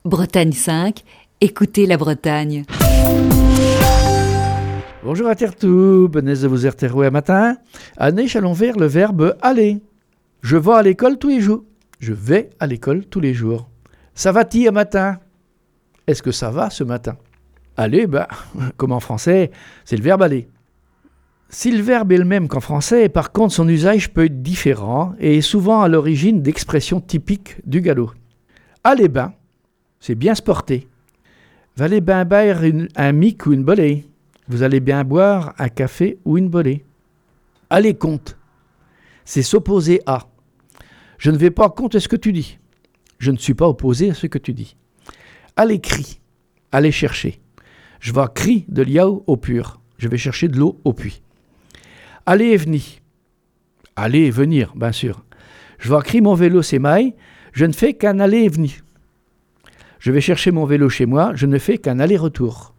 Bretagne 5, écoutez la Bretagne. Bonjour à Tertou, bonnes de vous retrouver un matin. Année allons vers le verbe aller. Je vais à l'école tous les jours. Je vais à l'école tous les jours. Ça va-t-il un matin? Est-ce que ça va ce matin? Aller, comme en français, c'est le verbe aller. Si le verbe est le même qu'en français, par contre son usage peut être différent et est souvent à l'origine d'expressions typiques du gallo. Aller ben, c'est bien se porter. Vous allez bien boire un mic ou une bolée. Vous allez bien boire un café ou une bolée. Aller compte, c'est s'opposer à. Je ne vais pas contre ce que tu dis. Je ne suis pas opposé à ce que tu dis. Aller cri, aller chercher. Je vais cri de l'yao au pur. Je vais chercher de l'eau au puits. Aller et venir. Aller et venir, bien sûr. Je vais crier mon vélo c'est maille. Je ne fais qu'un aller et venir. Je vais chercher mon vélo chez moi. Je ne fais qu'un aller-retour.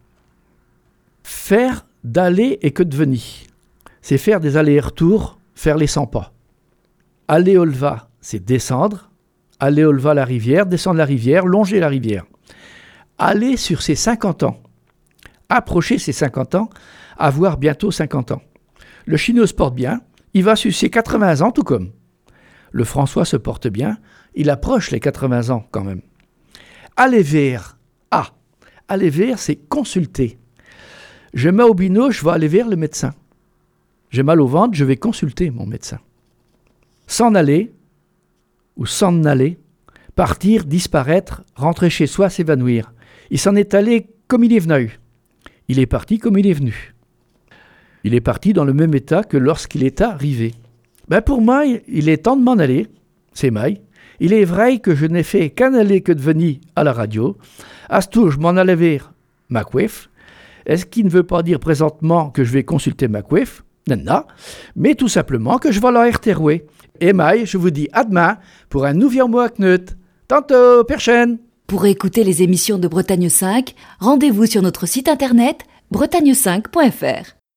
Faire d'aller et que de venir. C'est faire des allers-retours, faire les 100 pas. Aller au leva, c'est descendre. Aller au leva la rivière, descendre la rivière, longer la rivière. Aller sur ses 50 ans. Approcher ses 50 ans, avoir bientôt 50 ans. Le chinois se porte bien, il va sur ses 80 ans tout comme. Le François se porte bien, il approche les 80 ans quand même. Aller vers, aller vers, c'est consulter. J'ai mal au bino, je vais aller vers le médecin. J'ai mal au ventre, je vais consulter mon médecin. S'en aller, ou s'en aller, partir, disparaître, rentrer chez soi, s'évanouir. Il s'en est allé comme il est venu. Il est parti comme il est venu. Il est parti dans le même état que lorsqu'il est arrivé. Pour moi, il est temps de m'en aller. C'est maille. Il est vrai que je n'ai fait qu'un aller que de venir à la radio. À ce tour, je m'en allais vers ma coiffe. Est-ce qu'il ne veut pas dire présentement que je vais consulter ma coiffe? Non, mais tout simplement que je vais la RTRW. Et maille, je vous dis à demain pour un nouveau mois Knut. Tantôt, prochaine. Pour écouter les émissions de Bretagne 5, rendez-vous sur notre site internet bretagne5.fr.